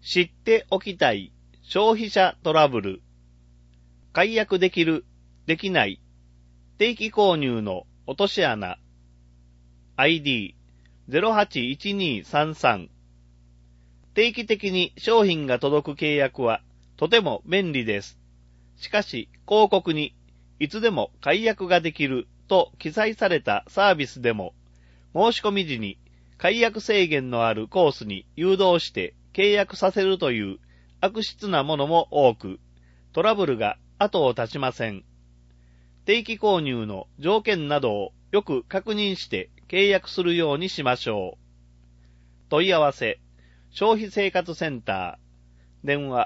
知っておきたい消費者トラブル。解約できる、できない。定期購入の落とし穴。ID081233。定期的に商品が届く契約はとても便利です。しかし広告にいつでも解約ができると記載されたサービスでも申し込み時に解約制限のあるコースに誘導して契約させるという悪質なものも多く、トラブルが後を絶ちません。定期購入の条件などをよく確認して契約するようにしましょう。問い合わせ、消費生活センター、電話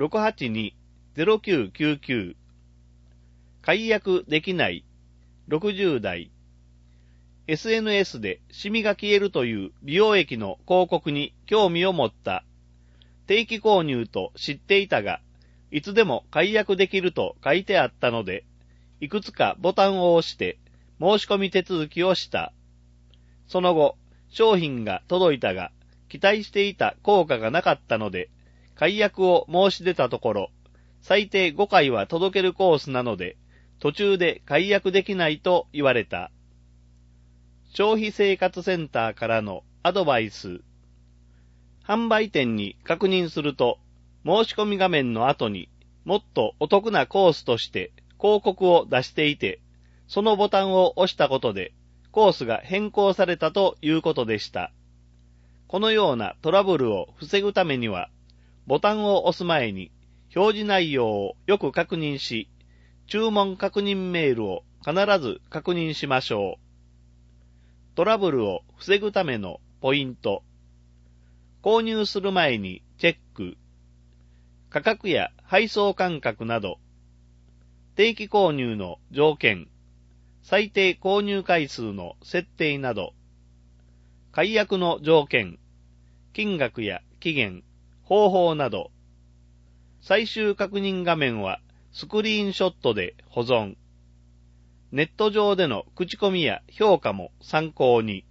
682-0999。解約できない、60代。SNS でシミが消えるという美容液の広告に興味を持った。定期購入と知っていたが、いつでも解約できると書いてあったので、いくつかボタンを押して申し込み手続きをした。その後、商品が届いたが、期待していた効果がなかったので、解約を申し出たところ、最低5回は届けるコースなので、途中で解約できないと言われた。消費生活センターからのアドバイス。販売店に確認すると、申し込み画面の後にもっとお得なコースとして広告を出していて、そのボタンを押したことでコースが変更されたということでした。このようなトラブルを防ぐためには、ボタンを押す前に表示内容をよく確認し、注文確認メールを必ず確認しましょう。トラブルを防ぐためのポイント。購入する前にチェック。価格や配送間隔など。定期購入の条件。最低購入回数の設定など。解約の条件。金額や期限、方法など。最終確認画面はスクリーンショットで保存。ネット上での口コミや評価も参考に。